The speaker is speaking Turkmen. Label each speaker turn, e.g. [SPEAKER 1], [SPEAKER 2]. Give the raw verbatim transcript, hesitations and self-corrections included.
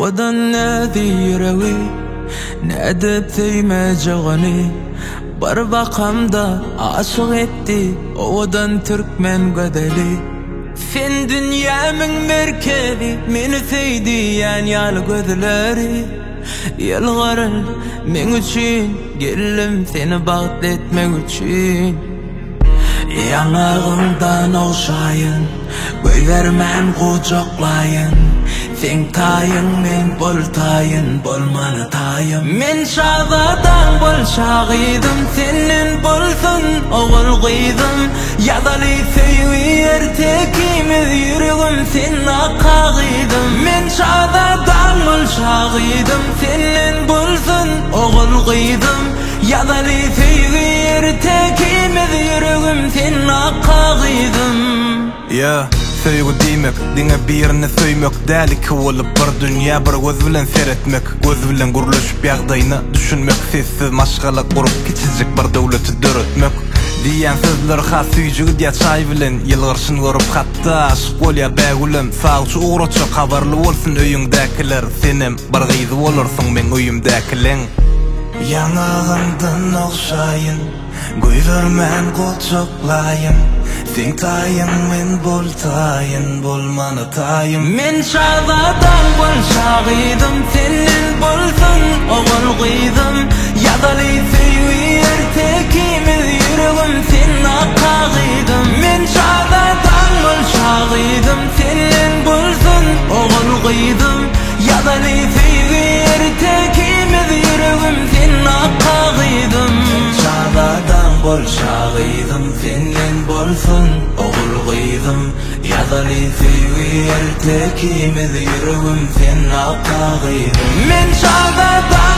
[SPEAKER 1] odan nädi yüreği nädip tüyme jagany bir bakamda aşık etti odan Türkmen gödeli sen dünyamın merkebi meni sevdiyen yal gözleri yalvarın men üçün geldim seni bağt etmek üçün yanağımdan okşayın göyvermem kucaklayın sen tayın men boltayın bolmanı tayım men şazadan bol şagidim senin bolsun oğul kıydım yadalı söyür tekimiz yüreğim senin akağıydım men şazadan bol şagidim senin bolsun oğul kıydım yadalı söyür tekimiz yüreğim senin akağıydım
[SPEAKER 2] yeah. Söýgü diýmek, diňe birini söýmek däli ki bolup bir dünýä bir göz bilen seretmek, göz bilen guruluşyp ýagdaýyny düşünmek, sessiz maşgala gurup kiçijik bir döwleti döretmek. Diýen sözler has süýjügi diýe çaý bilen ýylgyrşyny görüp hatda aşyk bolýa bägulem, sagçy ugraça habarly bolsun öýüňdäkiler, senem bir gyzy bolarsyň men öýümdäkileň. Yanağımdan okşayın, göyvermän kucaklayın sen tayın men boltayın, bolmanı tayım
[SPEAKER 1] men şazadan bol şagidim senin bolsun oğul kıydım yadalı söyür tekimiz yüreğim senin akağıydım men şazadan bol şagidim senin bolsun oğul kıydım yadalı söyür tekimiz yüreğim senin akağıydım şazadan bol şagidim senin bolsun oğul kıydım yadalı söyür tekimiz yüreğim senin akağıydım men şazadan